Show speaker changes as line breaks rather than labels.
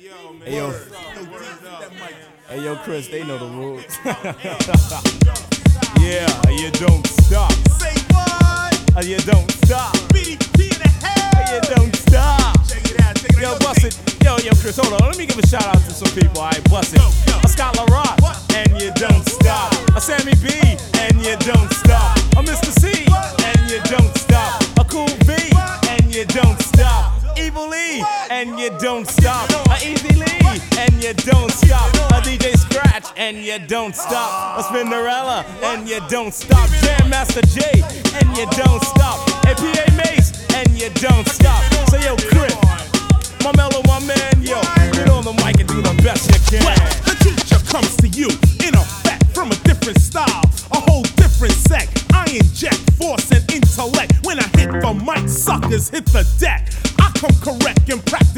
Hey yo, hey yo, Chris, they know the rules. Yeah, you don't stop.
Say what?
You don't stop.
BDP in the house.
You don't stop.
Check it out, check it
Yo,
out.
bust it. Yo, Chris, hold on. Let me give a shout out to some people. All right, bust it. A Scott LaRock, and you don't stop. A Sammy B, and you don't stop. A Mr. C, and you don't stop. A Cool B, and you don't stop. Evil E, and you don't stop. A Easy Lee, and you don't stop. A DJ Scratch, and you don't stop. A Spinderella, and you don't stop. Jam Master J, and you don't stop. A PA Mace, and you don't stop. So yo, Chris, my mellow, my man, yo, get on the mic and do the best you can.
Well, the teacher comes to you in effect from a different style, a whole different sect. I inject force and intellect when I hit the mic. Suckers hit the deck. I come correct and practice